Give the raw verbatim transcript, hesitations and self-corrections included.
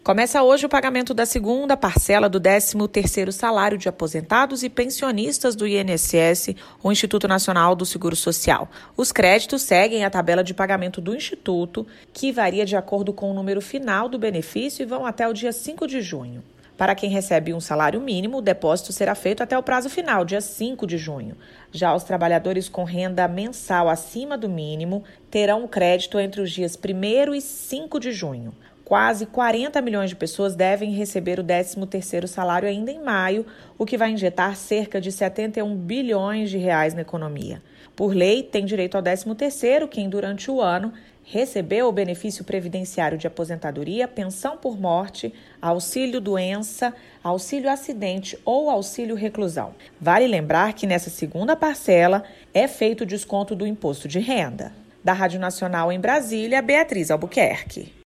Começa hoje o pagamento da segunda parcela do décimo terceiro salário de aposentados e pensionistas do I N S S, o Instituto Nacional do Seguro Social. Os créditos seguem a tabela de pagamento do Instituto, que varia de acordo com o número final do benefício e vão até o dia cinco de junho. Para quem recebe um salário mínimo, o depósito será feito até o prazo final, dia cinco de junho. Já os trabalhadores com renda mensal acima do mínimo terão o crédito entre os dias primeiro e cinco de junho. Quase quarenta milhões de pessoas devem receber o décimo terceiro salário ainda em maio, o que vai injetar cerca de setenta e um bilhões de reais na economia. Por lei, tem direito ao décimo terceiro quem, durante o ano, recebeu o benefício previdenciário de aposentadoria, pensão por morte, auxílio-doença, auxílio-acidente ou auxílio-reclusão. Vale lembrar que nessa segunda parcela é feito o desconto do imposto de renda. Da Rádio Nacional em Brasília, Beatriz Albuquerque.